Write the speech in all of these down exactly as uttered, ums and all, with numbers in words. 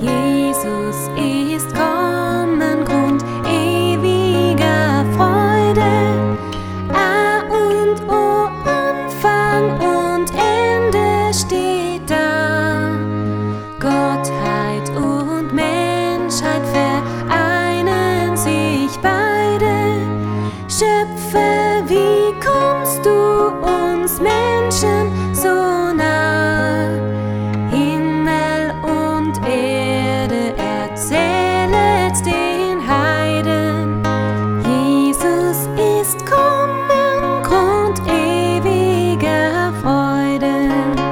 Jesus ist kommen, Grund ewiger Freude. A und O, Anfang und Ende steht da. Gottheit und Menschheit vereinen sich beide. Schöpfer, wie kommst du uns Menschen so nah? Himmel und Erde erzählet den Heiden. Jesus ist kommen, Grund ewiger Freude.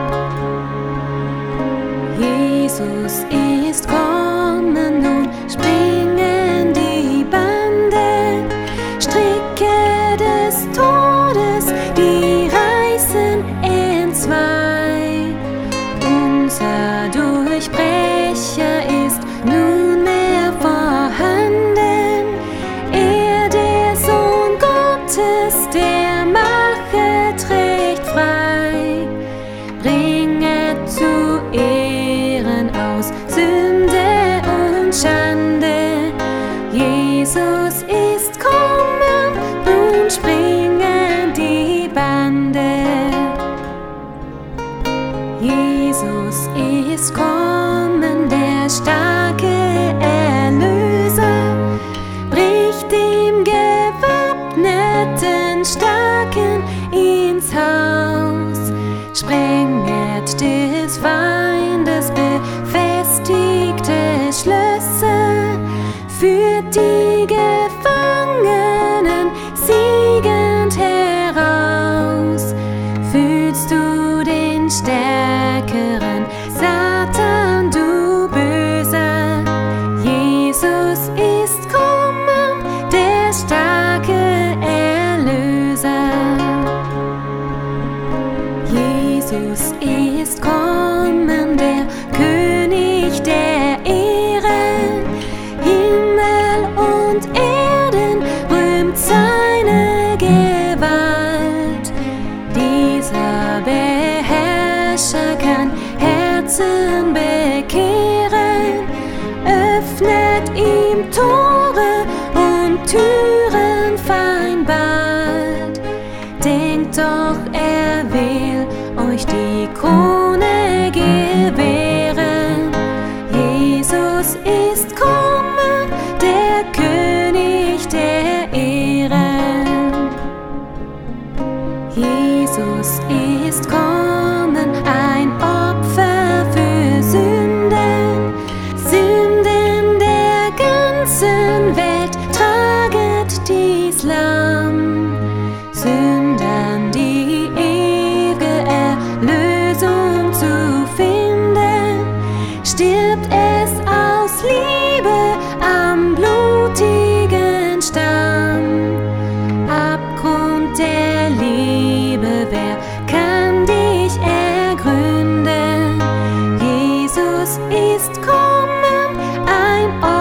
Jesus ist kommen, nun springen die Bande. Stricke des Todes, die reißen entzwei. Unser Durchbrecher ist nunmehr vorhanden. Er, der Sohn Gottes, der machet recht frei. Bringet zu Ehren aus Sünde und Schande. Jesus ist kommen, nun springen die Bande. Jesus ist kommen, der starke Erlöser, bricht dem gewappneten Starken ins Haus, sprenget des Feindes befestigte Schlösser, führt die Gefangenen siegend heraus. Fühlst du den Stärkeren, Satan, du Böser? Jesus ist kommen, der starke Erlöser. Jesus ist kommen, der König der Ehre. Himmel und Erden rühmt seine Gewalt. Dieser Beherrscher kann Herzen bekehren, öffnet ihm Tore und Türen fein bald. Denkt doch, er will euch die Krone gewähren. Jesus ist kommen, der König der Ehre. Jesus ist kommen, ein Opfer für Sünden. Sünden der ganzen Welt traget dies Lamm. Sündern die ewige Erlösung zu finden, stirbt es aus Liebe am blutigen Stamm. Abgrund der Liebe, wer kann dich ergründen? Jesus ist kommen, ein